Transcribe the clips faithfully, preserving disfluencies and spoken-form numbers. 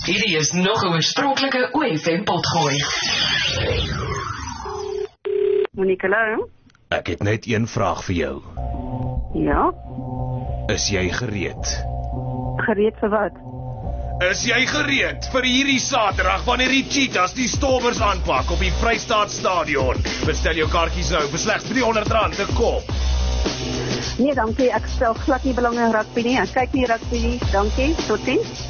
Hierdie is nog 'n oorspronklike O F M potgooi. Monique, hallo? Ek het net een vraag vir jou. Ja? Is jy gereed? Gereed vir wat? Is jy gereed vir hierdie Saterdag wanneer die Cheetahs die Stormers aanpak op die Vrystaat Stadion? Bestel jou kaartjies nou vir slegs driehonderd rand 'n kop. Nee, dankie, ek stel glad nie belang in rugby nie. Ek kyk nie rugby nie. Dankie, totsiens.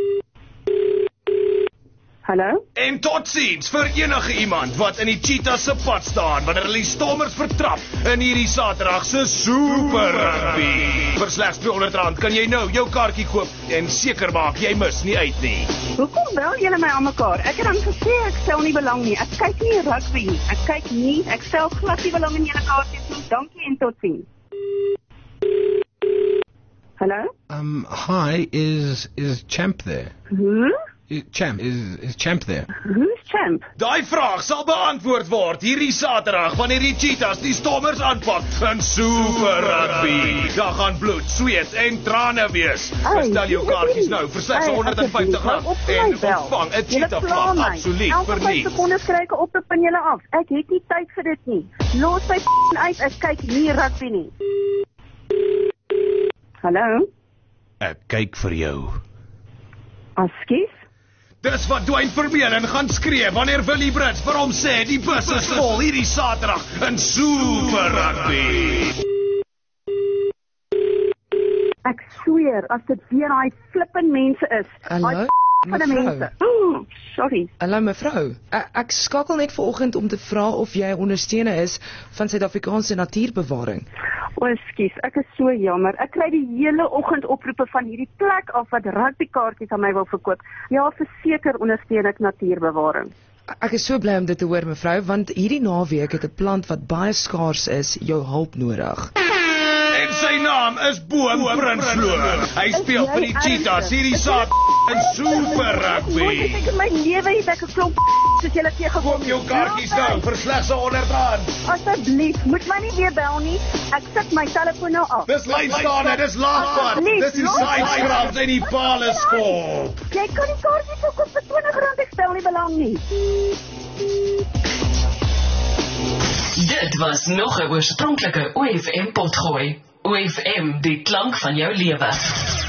Hallo? En totsiens vir enige iemand wat in die Cheetahs se pad staan wanneer hulle die Stormers vertrap in hierdie Saterdag se Super Rugby. Vir slegs driehonderd rand kan jy nou jou kaartjie koop en seker maak jy mis nie uit nie. Hoekom bel julle my aan mekaar? Ek het dan gesê ek stel nie belang nie. Ek kyk nie rugby nie. Ek kyk nie, ek stel glad nie belang in julle kaartjies nie. Dankie en totsiens. Hello? Um, hi, is is Champ there? Who? Is, Champ, is is Champ there? Who's Champ? Daai vraag sal beantwoord word hierdie Saterdag wanneer die Cheetahs die Stormers aanpak in Super Rugby. Daar gaan bloed, sweet en trane wees. Bestel jou kaartjies nou vir slegs honderd en vyftig rand en ontvang 'n Cheetah vlag absoluut vir niks. Elke sekonde skry ek op op in julle af. Ek het nie tyd vir dit nie. Los my f***ing uit, ek kyk nie rugby nie. Hallo? Ek kyk vir jou. Askies? Dis wat Dwayne Vermeulen gaan skree wanneer Willie Brits vir hom sê die bus is vol hierdie Saterdag in Super Rugby. Ek sweer, as dit weer daai flippin mense is. Hallo, van die mevrou. mense. Oh, sorry. Hallo mevrou. Ek, ek skakel net vanoggend om te vra of jy ondersteuner is van Suid-Afrikaanse natuurbewaring. O, ekskuus, ek is so jammer. Ek kry die hele oggend oproepe van hierdie plek af wat rugbykaartjies aan my wil verkoop. Ja, verseker ondersteun ek natuurbewaring. Ek is so bly om dit te hoor mevrou, want hierdie naweek het 'n plant wat baie skaars is, jou hulp nodig. En sy naam is Boom Prinsloo. Hy speel vir die Cheetahs hierdie Saterdag in Super Rugby. Ek in my lewe het ek 'n klomp soos julle teëgekom. Koop jou kaartjies nou vir slegs honderd rand. Asseblief, moet my nie weer bel nie. Ek sit my telefoon nou af. Dis lyn staan, dit is laagpad. Dis die sidescrubs en die palle skop. Jy kan die kaartjies ook op vir twintig rand, ek stel nie belang nie. Dit was nog 'n oorspronklike O F M potgooi. O F M, die klank van jou lewe.